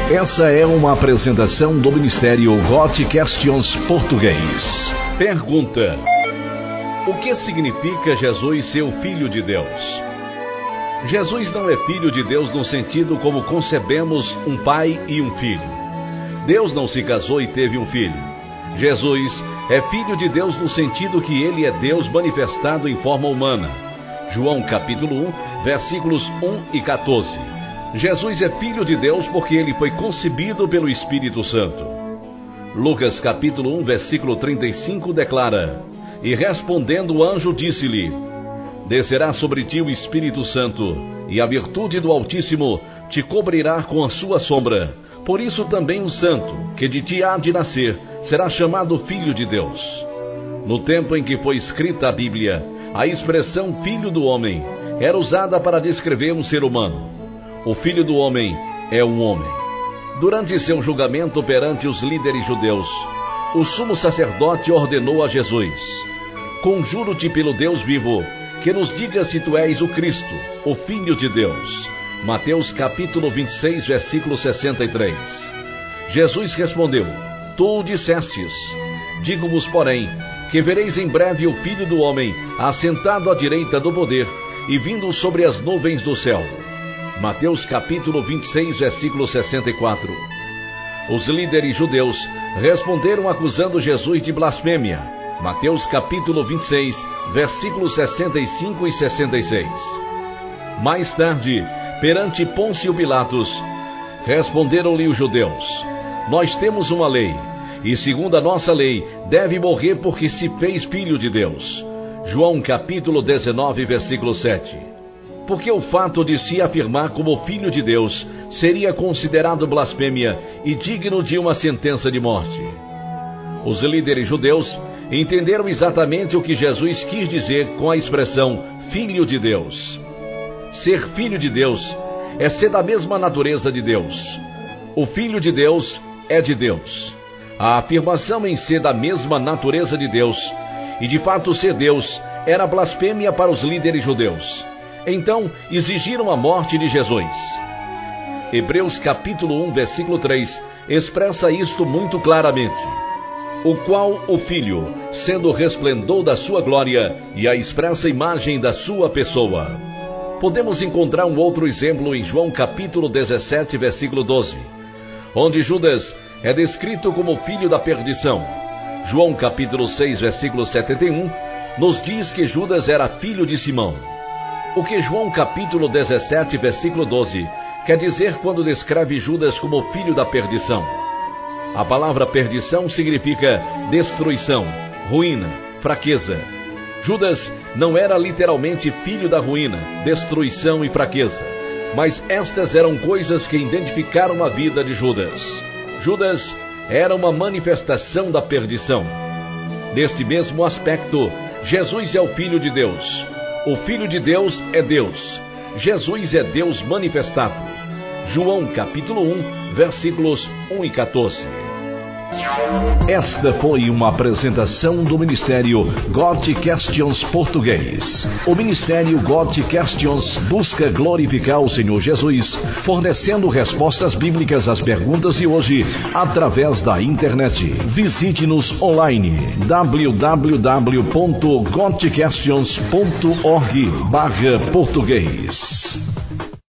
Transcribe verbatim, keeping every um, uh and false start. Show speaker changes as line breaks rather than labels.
Essa é uma apresentação do Ministério Got Questions Português. Pergunta: o que significa Jesus ser o Filho de Deus? Jesus não é Filho de Deus no sentido como concebemos um pai e um filho. Deus não se casou e teve um filho. Jesus é Filho de Deus no sentido que ele é Deus manifestado em forma humana. João capítulo um, versículos um e quatorze. Jesus é Filho de Deus porque ele foi concebido pelo Espírito Santo. Lucas capítulo um, versículo trinta e cinco declara: e respondendo o anjo disse-lhe: descerá sobre ti o Espírito Santo, e a virtude do Altíssimo te cobrirá com a sua sombra. Por isso também o santo, que de ti há de nascer, será chamado Filho de Deus. No tempo em que foi escrita a Bíblia, a expressão Filho do Homem era usada para descrever um ser humano. O Filho do Homem é um homem. Durante seu julgamento perante os líderes judeus, o sumo sacerdote ordenou a Jesus: conjuro-te pelo Deus vivo, que nos diga se tu és o Cristo, o Filho de Deus. Mateus capítulo vinte e seis, versículo sessenta e três. Jesus respondeu: tu o dissestes. Digo-vos, porém, que vereis em breve o Filho do Homem assentado à direita do poder e vindo sobre as nuvens do céu. Mateus capítulo vinte e seis, versículo sessenta e quatro. Os líderes judeus responderam acusando Jesus de blasfêmia. Mateus capítulo vinte e seis, versículos sessenta e cinco e sessenta e seis. Mais tarde, perante Pôncio Pilatos, responderam-lhe os judeus: nós temos uma lei, e segundo a nossa lei, deve morrer porque se fez filho de Deus. João capítulo dezenove, versículo sete. Porque o fato de se afirmar como filho de Deus seria considerado blasfêmia e digno de uma sentença de morte. Os líderes judeus entenderam exatamente o que Jesus quis dizer com a expressão Filho de Deus. Ser filho de Deus é ser da mesma natureza de Deus. O Filho de Deus é de Deus. A afirmação em ser da mesma natureza de Deus, e de fato ser Deus, era blasfêmia para os líderes judeus. Então exigiram a morte de Jesus. Hebreus capítulo um, versículo três, expressa isto muito claramente: o qual o Filho, sendo o resplendor da sua glória e a expressa imagem da sua pessoa. Podemos encontrar um outro exemplo em João capítulo dezessete, versículo doze, onde Judas é descrito como filho da perdição. João capítulo seis, versículo setenta e um, nos diz que Judas era filho de Simão. O que João capítulo dezessete, versículo doze, quer dizer quando descreve Judas como filho da perdição? A palavra perdição significa destruição, ruína, fraqueza. Judas não era literalmente filho da ruína, destruição e fraqueza, mas estas eram coisas que identificaram a vida de Judas. Judas era uma manifestação da perdição. Neste mesmo aspecto, Jesus é o Filho de Deus. O Filho de Deus é Deus. Jesus é Deus manifestado. João capítulo um, versículos um e quatorze. Esta foi uma apresentação do Ministério Got Questions Português. O Ministério Got Questions busca glorificar o Senhor Jesus, fornecendo respostas bíblicas às perguntas de hoje através da internet. Visite-nos online w w w ponto got questions ponto org barra português.